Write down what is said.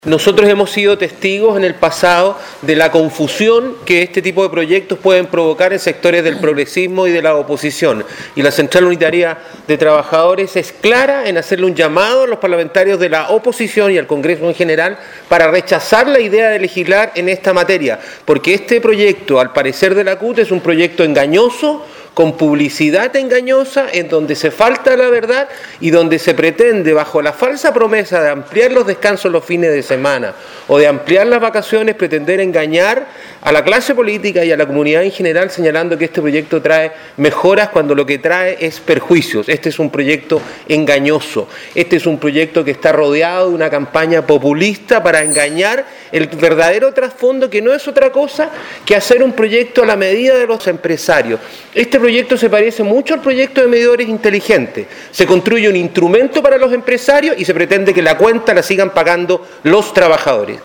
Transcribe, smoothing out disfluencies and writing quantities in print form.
Nosotros hemos sido testigos en el pasado de la confusión que este tipo de proyectos pueden provocar en sectores del progresismo y de la oposición. Y la Central Unitaria de Trabajadores es clara en hacerle un llamado a los parlamentarios de la oposición y al Congreso en general para rechazar la idea de legislar en esta materia, porque este proyecto, al parecer de la CUT, es un proyecto engañoso, con publicidad engañosa, en donde se falta la verdad y donde se pretende, bajo la falsa promesa de ampliar los descansos los fines de semana o de ampliar las vacaciones, pretender engañar a la clase política y a la comunidad en general, señalando que este proyecto trae mejoras cuando lo que trae es perjuicios. Este es un proyecto engañoso, este es un proyecto que está rodeado de una campaña populista para engañar el verdadero trasfondo, que no es otra cosa que hacer un proyecto a la medida de los empresarios. Este proyecto se parece mucho al proyecto de medidores inteligentes. Se construye un instrumento para los empresarios y se pretende que la cuenta la sigan pagando los trabajadores.